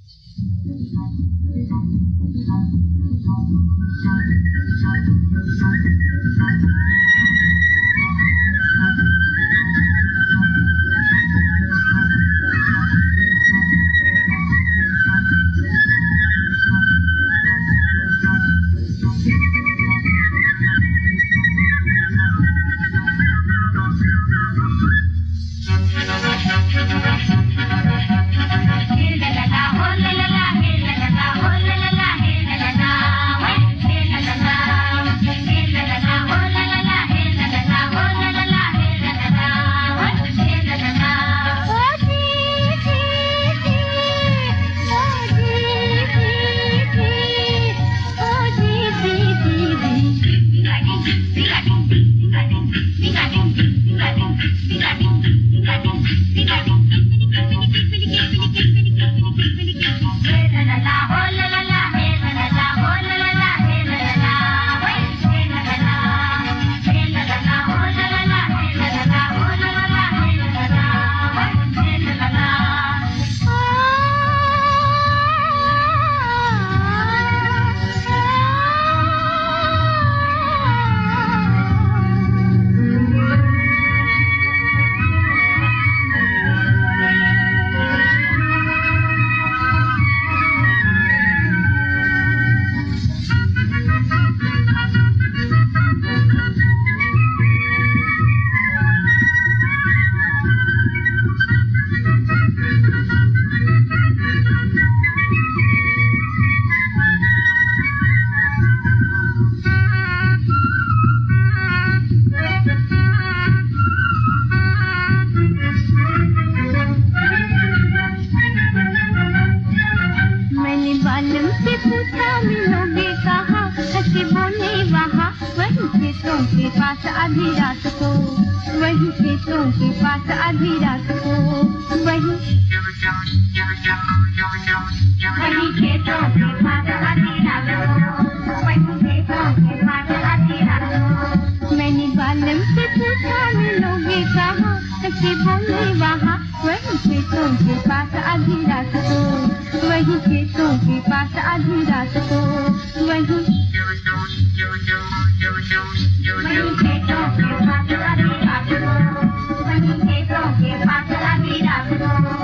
आधी रात को वही खेतों के पास आधी रात को वही खेतों के पास आधी रात को वही खेतों के पास आधी रात को मैंने बालम से पूछा मिलोगे कहाँ कि बोले वहाँ वही खेतों के पास आधी रात को वही खेतों के पास आधी रात को वही खेतों के पास आधी रात को वही खेतों के पास आधी रात को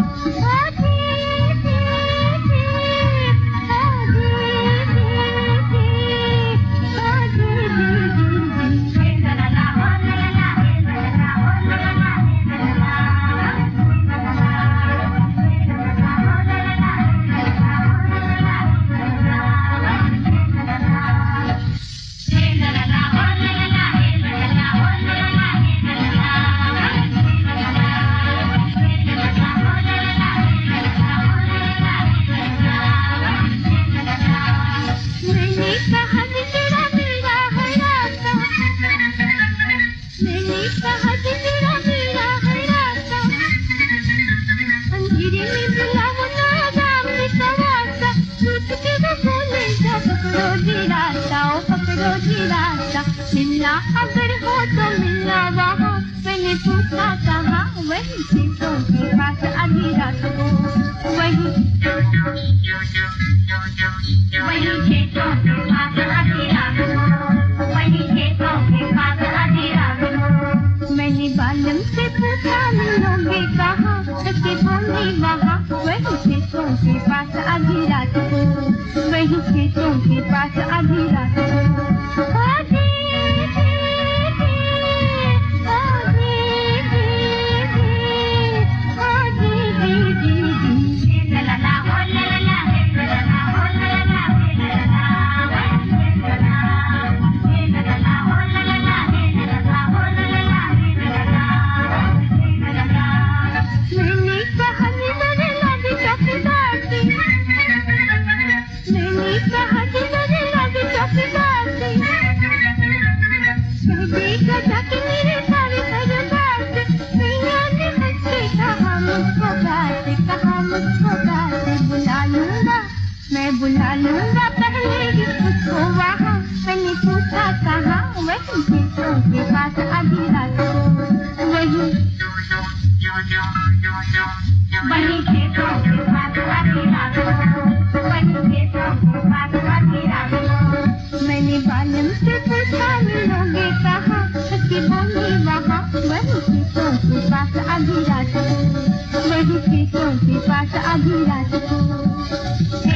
मिलना अगर हो तो मिलना वहाँ मैंने पूछा कहाँ वही खेतों के पास आधी रात को वही खेतों के पास आधी रात को वही खेतों के पास आधी रात को मैंने बालम से पूछा मिलोगे कहाँ कि बोले वहाँ वही खेतों के पास आधी रात को वही खेतों के पास आधी रात को मैं बुला लूंगा पहले ही उसको वहाँ मैंने पूछा कहाँ वही खेतों के पास आधी रात को वही खेतों के पास आधी रात को आधी रात को, वही खेतों के पास आधी रात को।